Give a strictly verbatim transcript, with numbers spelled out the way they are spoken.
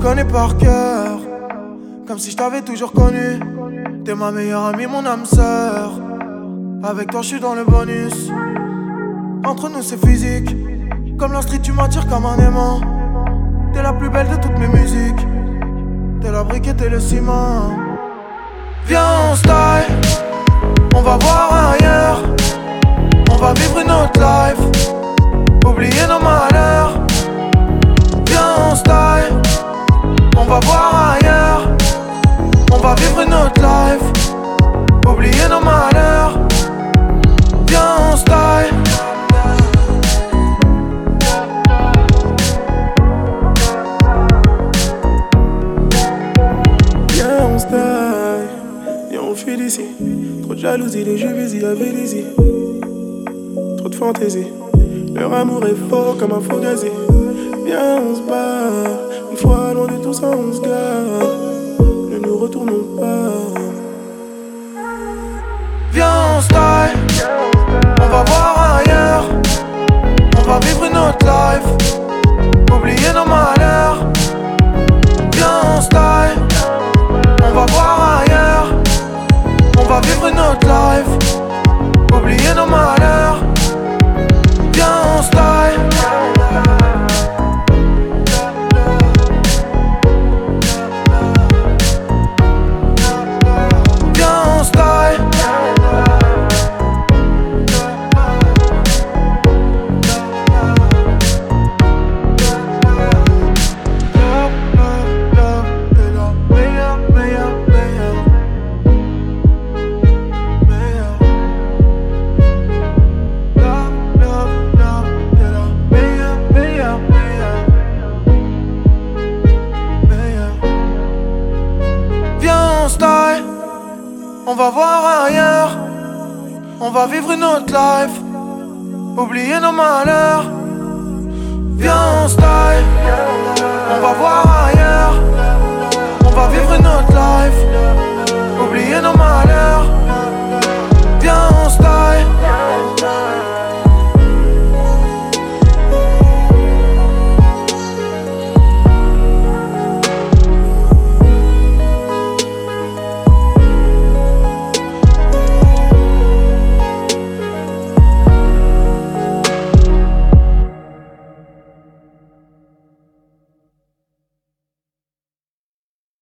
connais par cœur, comme si je t'avais toujours connu. T'es ma meilleure amie, mon âme sœur. Avec toi je suis dans le bonus. Entre nous c'est physique, comme la street tu m'attires comme un aimant. T'es la plus belle de toutes mes musiques. T'es la brique et t'es le ciment. Viens on style, on va voir ailleurs. On va vivre une autre life, oublier nos malheurs. Viens on style, on va voir ailleurs. On va vivre une autre life, oublier nos malheurs. Viens on style. Viens on style, et on fuit d'ici. Trop de jalousie, les jeux busy avec Lizzie. Trop de fantaisie, leur amour est fort comme un faux gazi. Viens on se barre, une fois loin de tout ça on se gare. Ne nous retournons pas. Viens on style, on va voir ailleurs. On va vivre une autre life, oublier nos malheurs. Viens on style, on va voir ailleurs. On va vivre une autre life, oublier nos malheurs. Viens on style. On va voir ailleurs, on va vivre une autre life, oublier nos malheurs. Viens on style, on va voir